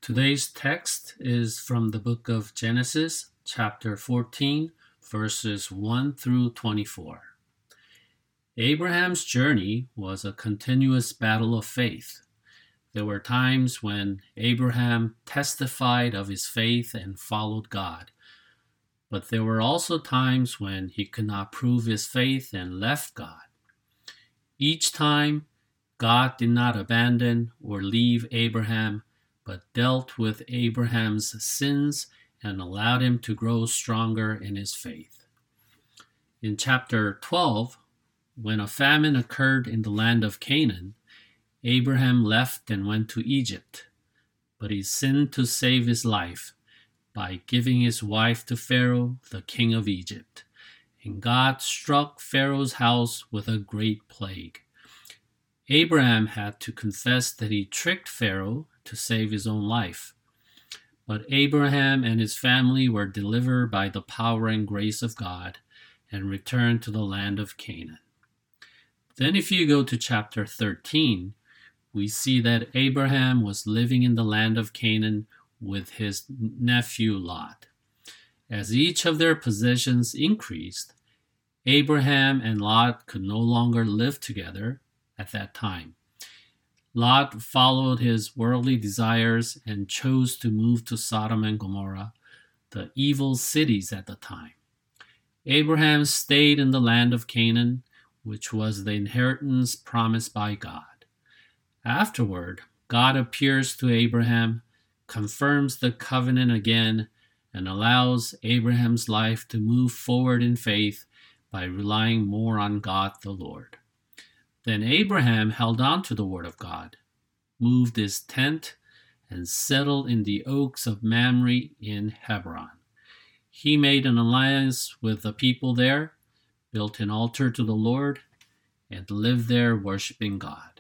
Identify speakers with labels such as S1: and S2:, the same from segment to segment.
S1: Today's text is from the book of Genesis, chapter 14, verses 1 through 24. Abraham's journey was a continuous battle of faith. There were times when Abraham testified of his faith and followed God. But there were also times when he could not prove his faith and left God. Each time, God did not abandon or leave Abraham, but dealt with Abraham's sins and allowed him to grow stronger in his faith. In chapter 12, when a famine occurred in the land of Canaan, Abraham left and went to Egypt, but he sinned to save his life by giving his wife to Pharaoh, the king of Egypt, and God struck Pharaoh's house with a great plague. Abraham had to confess that he tricked Pharaoh to save his own life. But Abraham and his family were delivered by the power and grace of God and returned to the land of Canaan. Then if you go to chapter 13, we see that Abraham was living in the land of Canaan with his nephew Lot. As each of their possessions increased, Abraham and Lot could no longer live together at that time. Lot followed his worldly desires and chose to move to Sodom and Gomorrah, the evil cities at the time. Abraham stayed in the land of Canaan, which was the inheritance promised by God. Afterward, God appears to Abraham, confirms the covenant again, and allows Abraham's life to move forward in faith by relying more on God the Lord. Then Abraham held on to the word of God, moved his tent, and settled in the oaks of Mamre in Hebron. He made an alliance with the people there, built an altar to the Lord, and lived there worshiping God.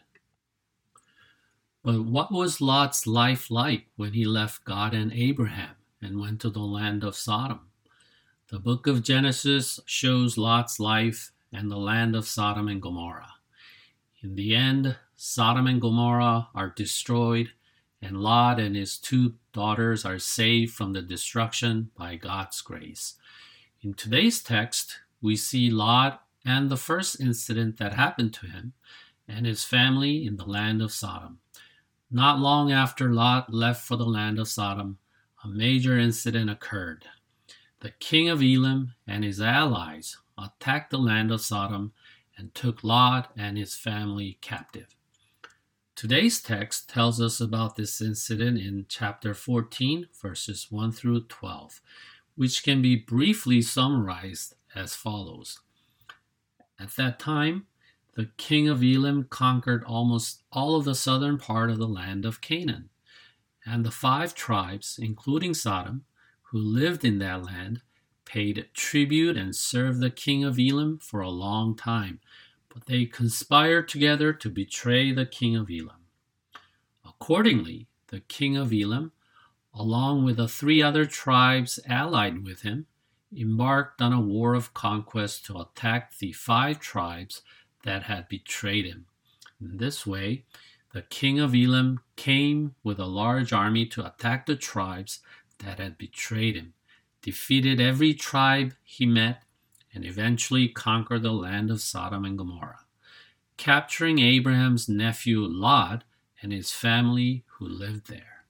S1: But what was Lot's life like when he left God and Abraham and went to the land of Sodom? The book of Genesis shows Lot's life and the land of Sodom and Gomorrah. In the end, Sodom and Gomorrah are destroyed, and Lot and his two daughters are saved from the destruction by God's grace. In today's text, we see Lot and the first incident that happened to him and his family in the land of Sodom. Not long after Lot left for the land of Sodom, a major incident occurred. The king of Elam and his allies attacked the land of Sodom and took Lot and his family captive. Today's text tells us about this incident in chapter 14, verses 1 through 12, which can be briefly summarized as follows. At that time, the king of Elam conquered almost all of the southern part of the land of Canaan, and the 5 tribes, including Sodom, who lived in that land, paid tribute and served the king of Elam for a long time, but they conspired together to betray the king of Elam. Accordingly, the king of Elam, along with the 3 other tribes allied with him, embarked on a war of conquest to attack the 5 tribes that had betrayed him. In this way, the king of Elam came with a large army to attack the tribes that had betrayed him, defeated every tribe he met, and eventually conquered the land of Sodom and Gomorrah, capturing Abraham's nephew Lot and his family who lived there.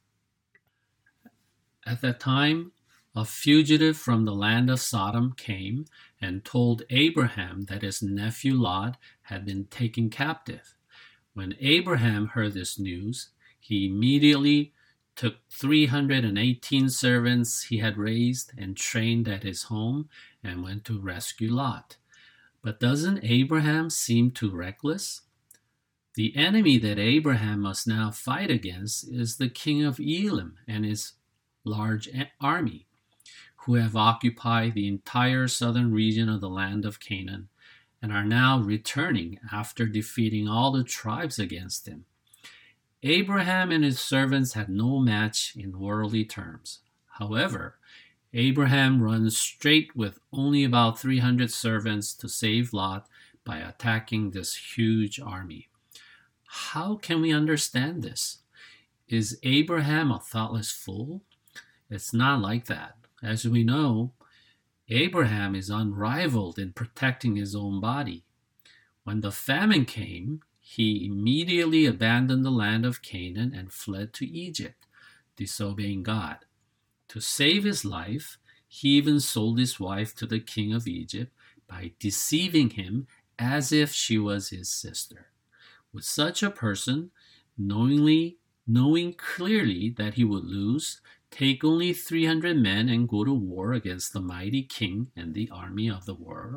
S1: At that time, a fugitive from the land of Sodom came and told Abraham that his nephew Lot had been taken captive. When Abraham heard this news, he immediately took 318 servants he had raised and trained at his home and went to rescue Lot. But doesn't Abraham seem too reckless? The enemy that Abraham must now fight against is the king of Elam and his large army, who have occupied the entire southern region of the land of Canaan and are now returning after defeating all the tribes against him. Abraham and his servants had no match in worldly terms. However, Abraham runs straight with only about 300 servants to save Lot by attacking this huge army. How can we understand this? Is Abraham a thoughtless fool? It's not like that. As we know, Abraham is unrivaled in protecting his own body. When the famine came, he immediately abandoned the land of Canaan and fled to Egypt, disobeying God. To save his life, he even sold his wife to the king of Egypt by deceiving him as if she was his sister. Would such a person, knowing clearly that he would lose, take only 300 men and go to war against the mighty king and the army of the world?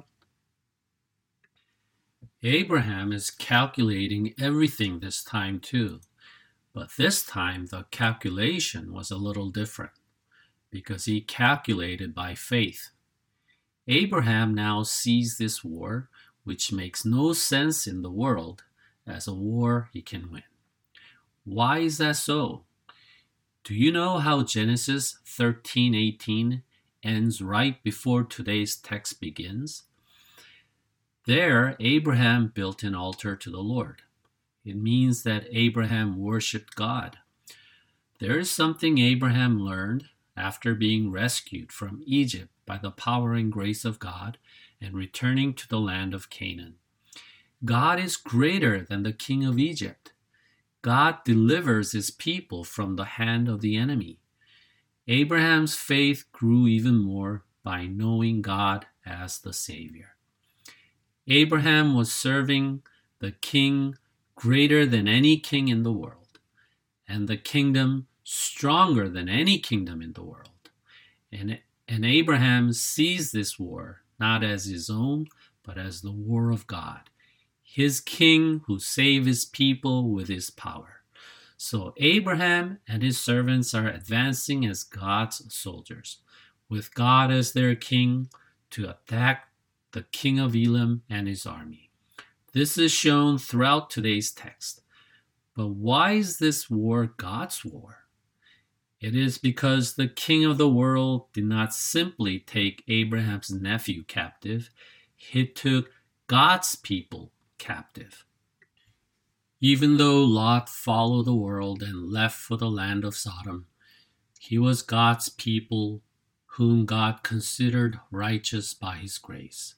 S1: Abraham is calculating everything this time too, but this time the calculation was a little different because he calculated by faith. Abraham now sees this war, which makes no sense in the world, as a war he can win. Why is that so? Do you know how Genesis 13:18 ends right before today's text begins? There, Abraham built an altar to the Lord. It means that Abraham worshipped God. There is something Abraham learned after being rescued from Egypt by the power and grace of God and returning to the land of Canaan. God is greater than the king of Egypt. God delivers his people from the hand of the enemy. Abraham's faith grew even more by knowing God as the Savior. Abraham was serving the king greater than any king in the world, and the kingdom stronger than any kingdom in the world. And Abraham sees this war not as his own, but as the war of God, his king who saved his people with his power. So Abraham and his servants are advancing as God's soldiers, with God as their king, to attack the king of Elam and his army. This is shown throughout today's text. But why is this war God's war? It is because the king of the world did not simply take Abraham's nephew captive, he took God's people captive. Even though Lot followed the world and left for the land of Sodom, he was God's people whom God considered righteous by his grace.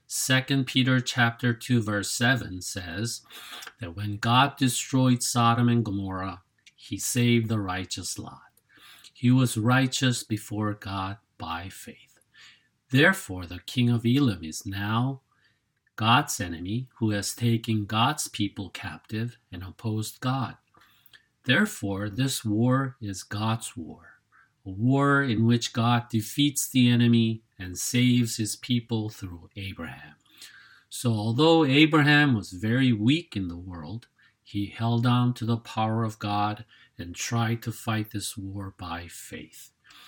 S1: 2 Peter chapter 2 verse 7 says that when God destroyed Sodom and Gomorrah, he saved the righteous Lot. He was righteous before God by faith. Therefore, the king of Elam is now God's enemy who has taken God's people captive and opposed God. Therefore, this war is God's war, a war in which God defeats the enemy and saves his people through Abraham. So although Abraham was very weak in the world, he held on to the power of God and tried to fight this war by faith.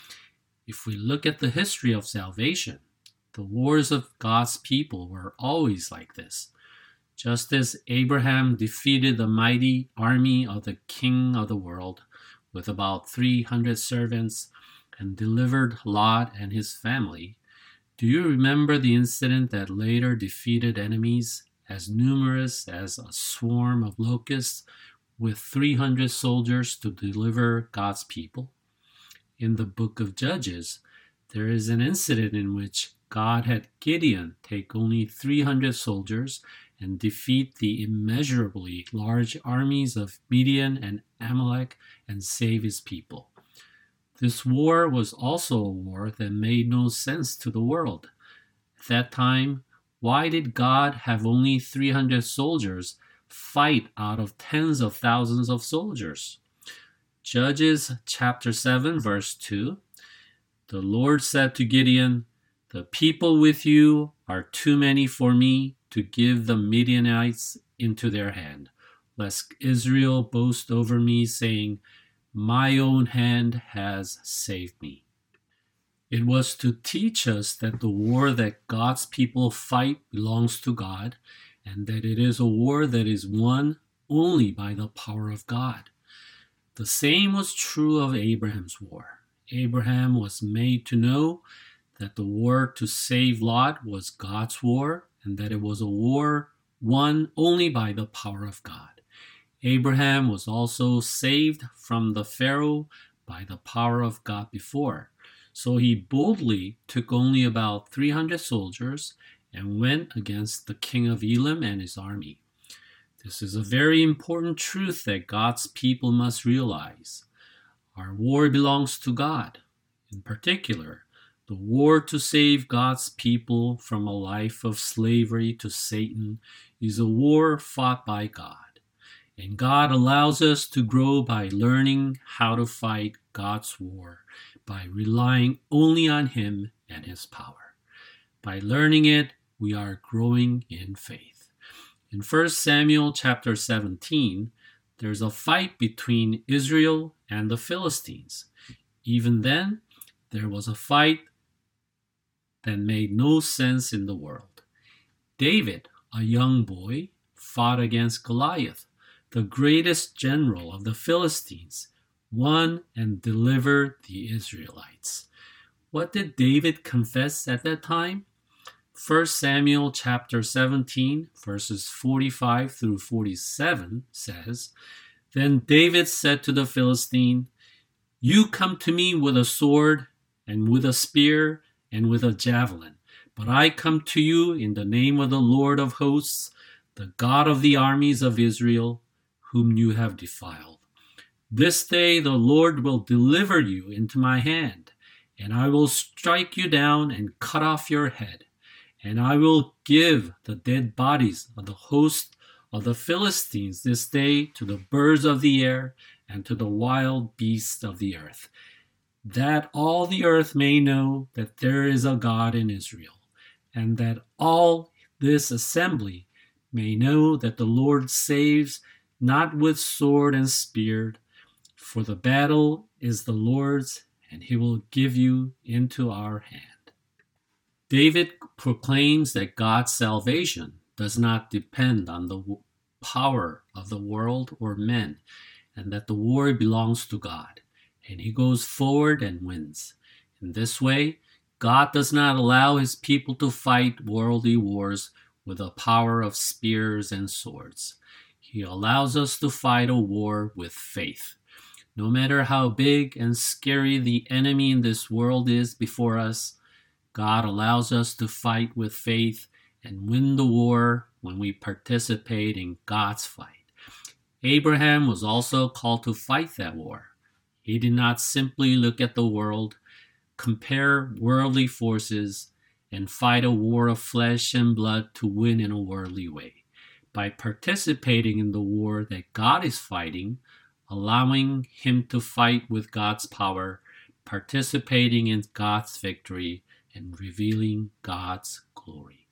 S1: If we look at the history of salvation, the wars of God's people were always like this. Just as Abraham defeated the mighty army of the king of the world with about 300 servants and delivered Lot and his family, do you remember the incident that later defeated enemies as numerous as a swarm of locusts with 300 soldiers to deliver God's people? In the book of Judges, there is an incident in which God had Gideon take only 300 soldiers and defeat the immeasurably large armies of Midian and Amalek and save his people. This war was also a war that made no sense to the world. At that time, why did God have only 300 soldiers fight out of tens of thousands of soldiers? Judges chapter 7 verse 2, the Lord said to Gideon, "The people with you are too many for me to give the Midianites into their hand, lest Israel boast over me, saying, 'My own hand has saved me.'" It was to teach us that the war that God's people fight belongs to God, and that it is a war that is won only by the power of God. The same was true of Abraham's war. Abraham was made to know that the war to save Lot was God's war, and that it was a war won only by the power of God. Abraham was also saved from the Pharaoh by the power of God before. So he boldly took only about 300 soldiers and went against the king of Elam and his army. This is a very important truth that God's people must realize. Our war belongs to God. In particular, the war to save God's people from a life of slavery to Satan is a war fought by God. And God allows us to grow by learning how to fight God's war, by relying only on Him and His power. By learning it, we are growing in faith. In 1 Samuel chapter 17, there's a fight between Israel and the Philistines. Even then, there was a fight that made no sense in the world. David, a young boy, fought against Goliath, the greatest general of the Philistines, won and delivered the Israelites. What did David confess at that time? 1 Samuel chapter 17, verses 45 through 47 says, Then David said to the Philistine, You come to me with a sword and with a spear and with a javelin, but I come to you in the name of the Lord of hosts, the God of the armies of Israel, whom you have defiled. This day the Lord will deliver you into my hand, and I will strike you down and cut off your head. And I will give the dead bodies of the host of the Philistines this day to the birds of the air and to the wild beasts of the earth, that all the earth may know that there is a God in Israel, and that all this assembly may know that the Lord saves not with sword and spear, for the battle is the Lord's, and he will give you into our hand. David proclaims that God's salvation does not depend on the power of the world or men, and that the war belongs to God, and he goes forward and wins. In this way, God does not allow his people to fight worldly wars with the power of spears and swords. He allows us to fight a war with faith. No matter how big and scary the enemy in this world is before us, God allows us to fight with faith and win the war when we participate in God's fight. Abraham was also called to fight that war. He did not simply look at the world, compare worldly forces, and fight a war of flesh and blood to win in a worldly way. By participating in the war that God is fighting, allowing him to fight with God's power, participating in God's victory, and revealing God's glory.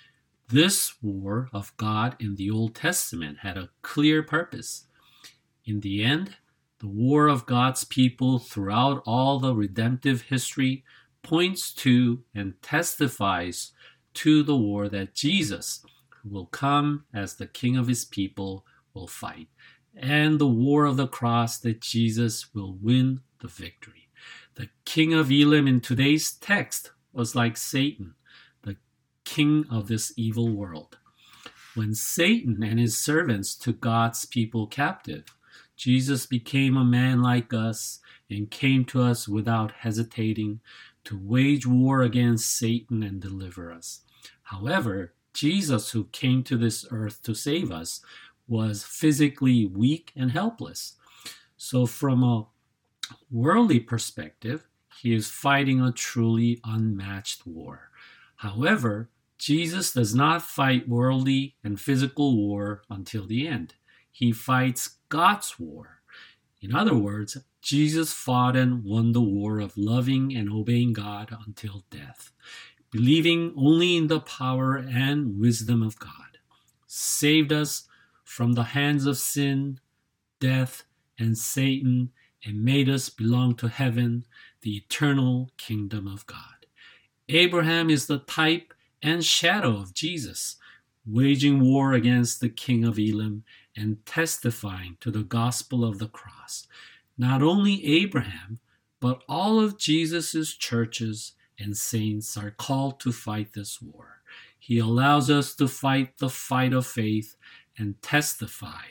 S1: This war of God in the Old Testament had a clear purpose. In the end, the war of God's people throughout all the redemptive history points to and testifies to the war that Jesus, who will come as the King of his people, will fight, and the war of the cross that Jesus will win the victory. The king of Elam in today's text was like Satan, the king of this evil world. When Satan and his servants took God's people captive, Jesus became a man like us and came to us without hesitating to wage war against Satan and deliver us. However, Jesus, who came to this earth to save us, was physically weak and helpless. So from a worldly perspective, he is fighting a truly unmatched war. However, Jesus does not fight worldly and physical war until the end. He fights God's war. In other words, Jesus fought and won the war of loving and obeying God until death, believing only in the power and wisdom of God, saved us from the hands of sin, death, and Satan, and made us belong to heaven, the eternal kingdom of God. Abraham is the type and shadow of Jesus, waging war against the king of Elam and testifying to the gospel of the cross. Not only Abraham, but all of Jesus' churches and saints are called to fight this war. He allows us to fight the fight of faith and testify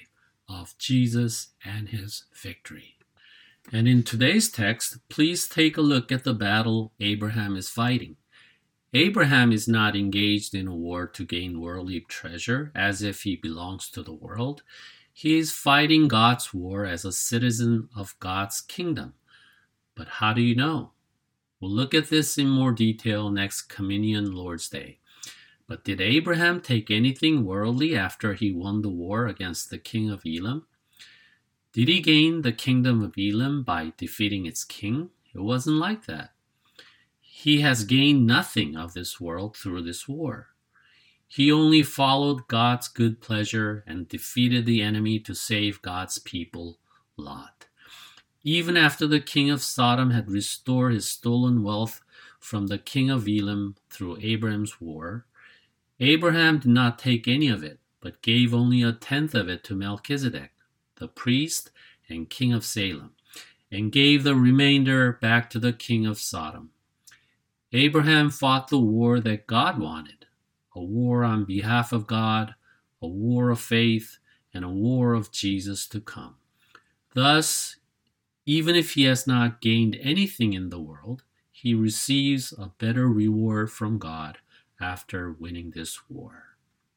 S1: of Jesus and his victory. And in today's text, please take a look at the battle Abraham is fighting. Abraham is not engaged in a war to gain worldly treasure as if he belongs to the world. He is fighting God's war as a citizen of God's kingdom. But how do you know? We'll look at this in more detail next Communion Lord's Day. But did Abraham take anything worldly after he won the war against the king of Elam? Did he gain the kingdom of Elam by defeating its king? It wasn't like that. He has gained nothing of this world through this war. He only followed God's good pleasure and defeated the enemy to save God's people, Lot. Even after the king of Sodom had restored his stolen wealth from the king of Elam through Abraham's war, Abraham did not take any of it, but gave only a tenth of it to Melchizedek, the priest and king of Salem, and gave the remainder back to the king of Sodom. Abraham fought the war that God wanted, a war on behalf of God, a war of faith, and a war of Jesus to come. Thus, even if he has not gained anything in the world, he receives a better reward from God after winning this war.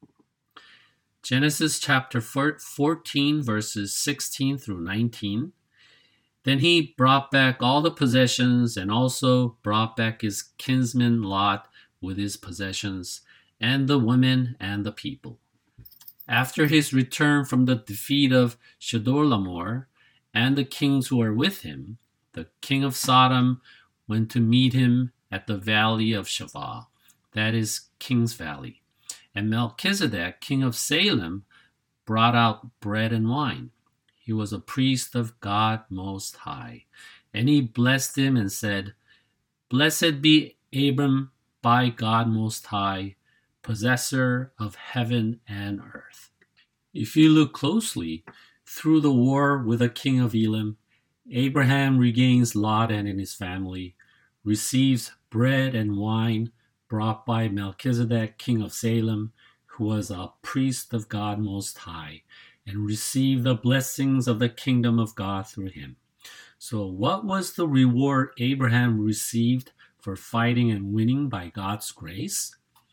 S1: Genesis chapter 14, verses 16 through 19. Then he brought back all the possessions and also brought back his kinsman Lot with his possessions and the women and the people. After his return from the defeat of Chedorlaomer and the kings who were with him, the king of Sodom went to meet him at the valley of Shavah, that is King's Valley. And Melchizedek, king of Salem, brought out bread and wine. He was a priest of God Most High. And he blessed him and said, "Blessed be Abram by God Most High, possessor of heaven and earth." If you look closely, through the war with the king of Elam, Abraham regains Lot and his family, receives bread and wine brought by Melchizedek, king of Salem, who was a priest of God Most High, and received the blessings of the kingdom of God through him. So what was the reward Abraham received for fighting and winning by God's grace?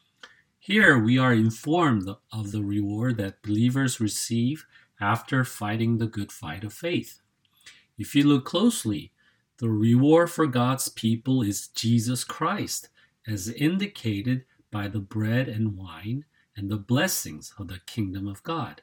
S1: Here we are informed of the reward that believers receive after fighting the good fight of faith. If you look closely, the reward for God's people is Jesus Christ, as indicated by the bread and wine and the blessings of the kingdom of God.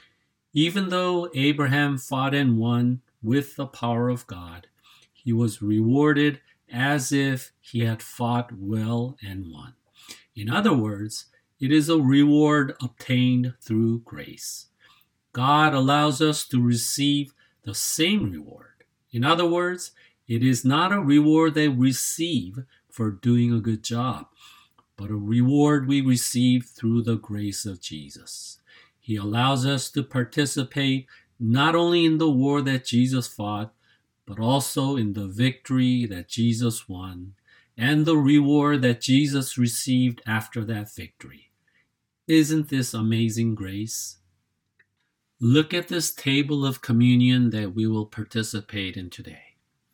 S1: Even though Abraham fought and won with the power of God, he was rewarded as if he had fought well and won. In other words, it is a reward obtained through grace. God allows us to receive the same reward. In other words, it is not a reward that we receive for doing a good job, but a reward we receive through the grace of Jesus. He allows us to participate not only in the war that Jesus fought, but also in the victory that Jesus won and the reward that Jesus received after that victory. Isn't this amazing grace? Look at this table of communion that we will participate in today.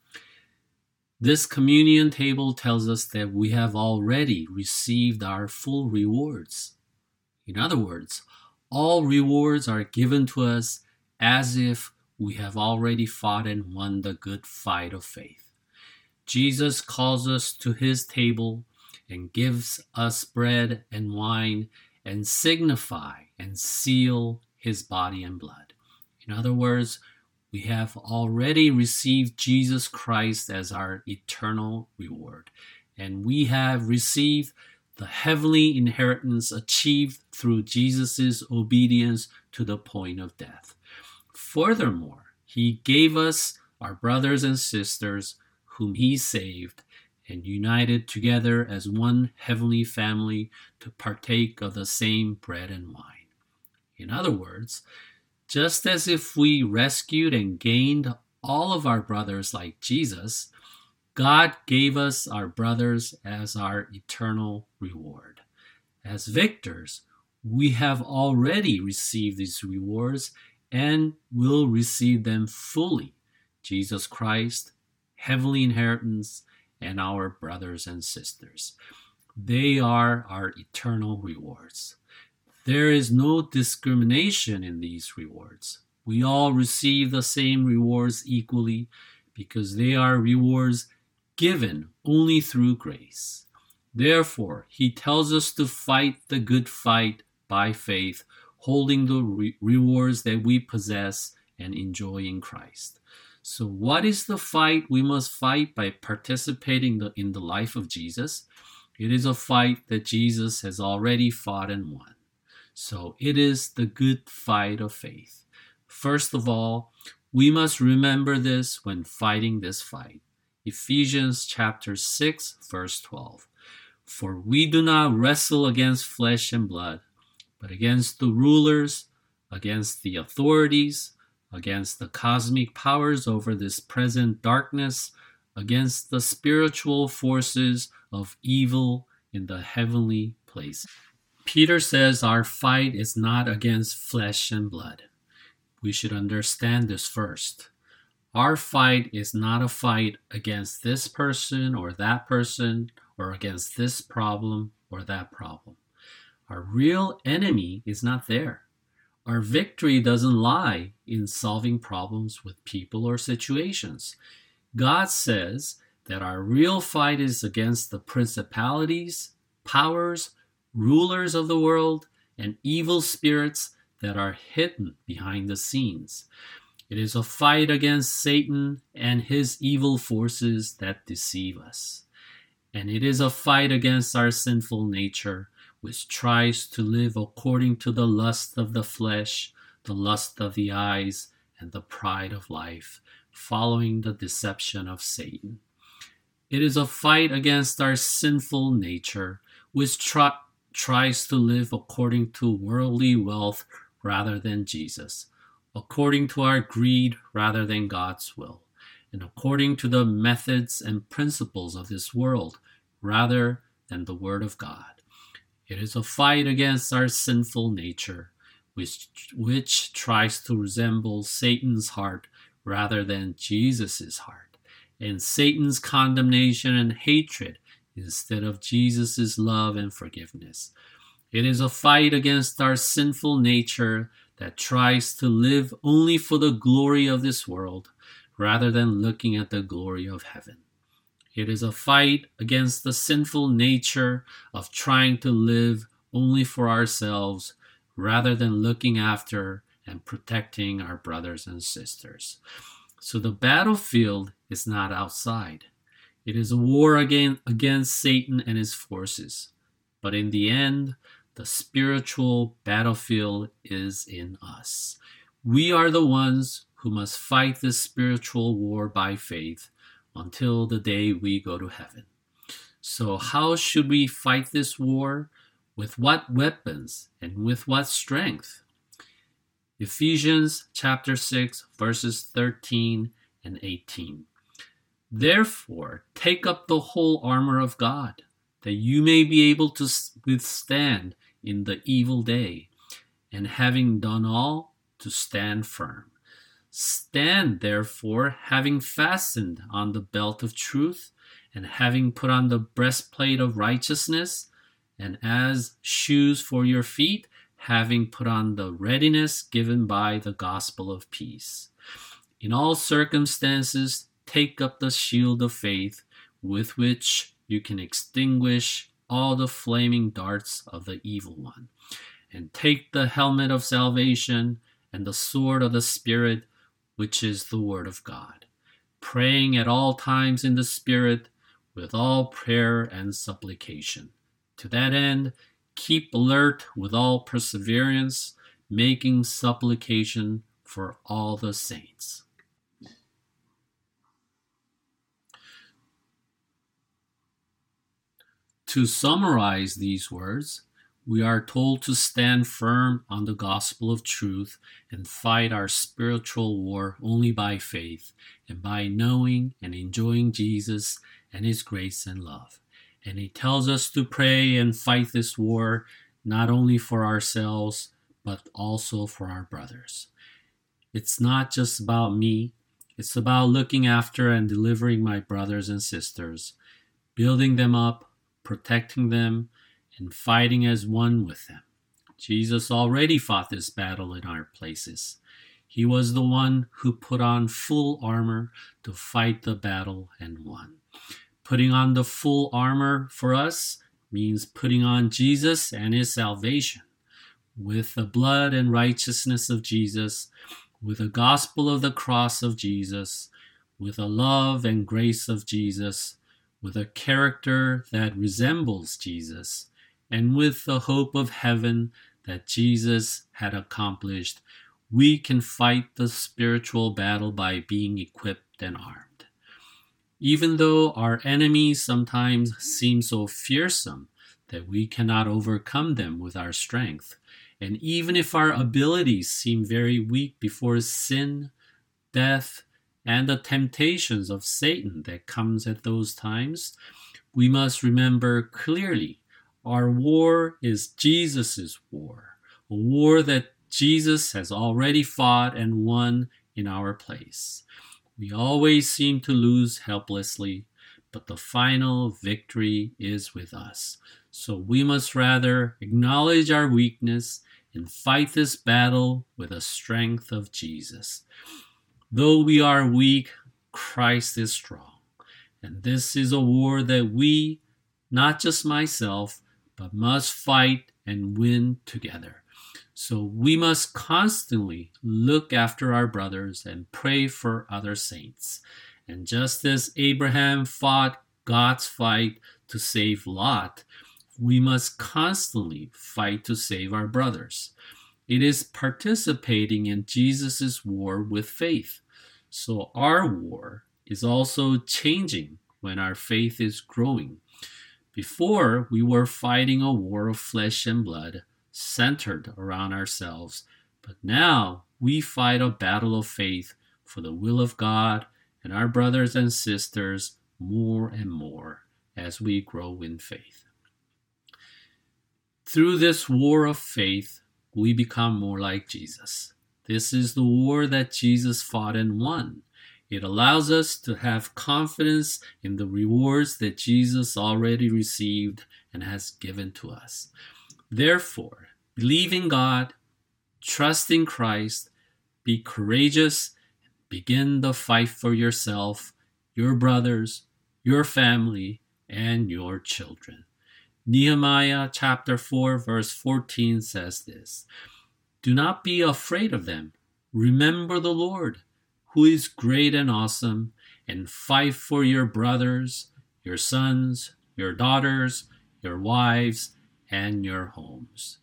S1: This communion table tells us that we have already received our full rewards. In other words, all rewards are given to us as if we have already fought and won the good fight of faith. Jesus calls us to his table and gives us bread and wine and signify and seal his body and blood. In other words, we have already received Jesus Christ as our eternal reward, and we have received the heavenly inheritance achieved through Jesus' obedience to the point of death. Furthermore, he gave us our brothers and sisters whom he saved and united together as one heavenly family to partake of the same bread and wine. In other words, just as if we rescued and gained all of our brothers like Jesus, God gave us our brothers as our eternal reward. As victors, we have already received these rewards and will receive them fully: Jesus Christ, heavenly inheritance, and our brothers and sisters. They are our eternal rewards. There is no discrimination in these rewards. We all receive the same rewards equally because they are rewards given only through grace. Therefore, he tells us to fight the good fight by faith, holding the rewards that we possess and enjoy in Christ. So what is the fight we must fight by participating in the life of Jesus? It is a fight that Jesus has already fought and won. So it is the good fight of faith. First of all, we must remember this when fighting this fight. Ephesians chapter 6, verse 12. For we do not wrestle against flesh and blood, but against the rulers, against the authorities, against the cosmic powers over this present darkness, against the spiritual forces of evil in the heavenly places. Peter says our fight is not against flesh and blood. We should understand this first. Our fight is not a fight against this person or against this problem or that problem. Our real enemy is not there. Our victory doesn't lie in solving problems with people or situations. God says that our real fight is against the principalities, powers, rulers of the world, and evil spirits that are hidden behind the scenes. It is a fight against Satan and his evil forces that deceive us. And it is a fight against our sinful nature, which tries to live according to the lust of the flesh, the lust of the eyes, and the pride of life, following the deception of Satan. It is a fight against our sinful nature, which tries to live according to worldly wealth rather than Jesus, according to our greed rather than God's will, and according to the methods and principles of this world rather than the Word of God. It is a fight against our sinful nature, which tries to resemble Satan's heart rather than Jesus' heart, and Satan's condemnation and hatred instead of Jesus' love and forgiveness. It is a fight against our sinful nature that tries to live only for the glory of this world rather than looking at the glory of heaven. It is a fight against the sinful nature of trying to live only for ourselves rather than looking after and protecting our brothers and sisters. So the battlefield is not outside. It is a war against Satan and his forces. But in the end, the spiritual battlefield is in us. We are the ones who must fight this spiritual war by faith until the day we go to heaven. So how should we fight this war? With what weapons and with what strength? Ephesians chapter 6, verses 13 and 18. Therefore, take up the whole armor of God, that you may be able to withstand in the evil day, and having done all, to stand firm. Stand, therefore, having fastened on the belt of truth, and having put on the breastplate of righteousness, and as shoes for your feet, having put on the readiness given by the gospel of peace. In all circumstances, take up the shield of faith, with which you can extinguish all the flaming darts of the evil one. And take the helmet of salvation and the sword of the Spirit, which is the word of God, praying at all times in the Spirit with all prayer and supplication. To that end, keep alert with all perseverance, making supplication for all the saints. To summarize these words, we are told to stand firm on the gospel of truth and fight our spiritual war only by faith and by knowing and enjoying Jesus and his grace and love. And he tells us to pray and fight this war not only for ourselves, but also for our brothers. It's not just about me. It's about looking after and delivering my brothers and sisters, building them up, protecting them, and fighting as one with them. Jesus already fought this battle in our places. He was the one who put on full armor to fight the battle and won. Putting on the full armor for us means putting on Jesus and his salvation. With the blood and righteousness of Jesus, with the gospel of the cross of Jesus, with the love and grace of Jesus, with a character that resembles Jesus, and with the hope of heaven that Jesus had accomplished, we can fight the spiritual battle by being equipped and armed. Even though our enemies sometimes seem so fearsome that we cannot overcome them with our strength, and even if our abilities seem very weak before sin, death, and the temptations of Satan that comes at those times, we must remember clearly our war is Jesus' war, a war that Jesus has already fought and won in our place. We always seem to lose helplessly, but the final victory is with us. So we must rather acknowledge our weakness and fight this battle with the strength of Jesus. Though we are weak, Christ is strong. And this is a war that we, not just myself, but must fight and win together. So we must constantly look after our brothers and pray for other saints. And just as Abraham fought God's fight to save Lot, we must constantly fight to save our brothers. It is participating in Jesus' war with faith. So our war is also changing when our faith is growing. Before, we were fighting a war of flesh and blood, centered around ourselves. But now we fight a battle of faith for the will of God and our brothers and sisters more and more as we grow in faith. Through this war of faith, we become more like Jesus. This is the war that Jesus fought and won. It allows us to have confidence in the rewards that Jesus already received and has given to us. Therefore, believe in God, trust in Christ, be courageous, begin the fight for yourself, your brothers, your family, and your children. Nehemiah chapter 4 verse 14 says this, "Do not be afraid of them. Remember the Lord, who is great and awesome, and fight for your brothers, your sons, your daughters, your wives, and your homes."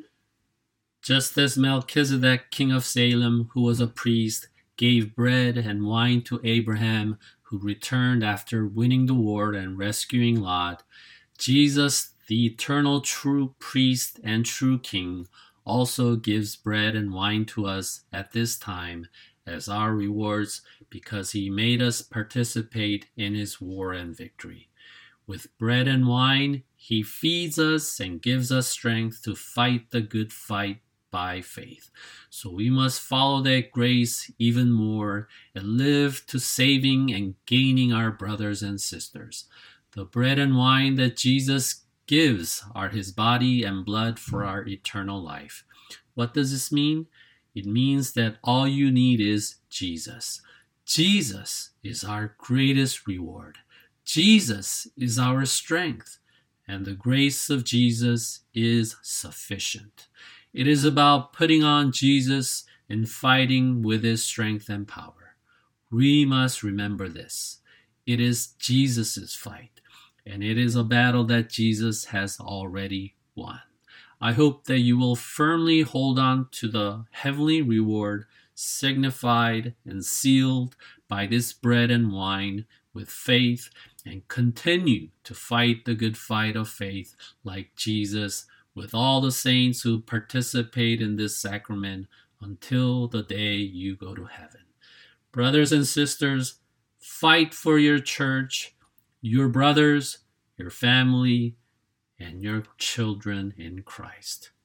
S1: Just as Melchizedek, king of Salem, who was a priest, gave bread and wine to Abraham, who returned after winning the war and rescuing Lot, Jesus, the eternal true priest and true king, also gives bread and wine to us at this time as our rewards because he made us participate in his war and victory. With bread and wine, he feeds us and gives us strength to fight the good fight by faith. So we must follow that grace even more and live to saving and gaining our brothers and sisters. The bread and wine that Jesus gives are his body and blood for our eternal life. What does this mean? It means that all you need is Jesus. Jesus is our greatest reward. Jesus is our strength, and the grace of Jesus is sufficient. It is about putting on Jesus and fighting with his strength and power. We must remember this. It is Jesus' fight, and it is a battle that Jesus has already won. I hope that you will firmly hold on to the heavenly reward signified and sealed by this bread and wine with faith and continue to fight the good fight of faith like Jesus with all the saints who participate in this sacrament until the day you go to heaven. Brothers and sisters, fight for your church, your brothers, your family, and your children in Christ.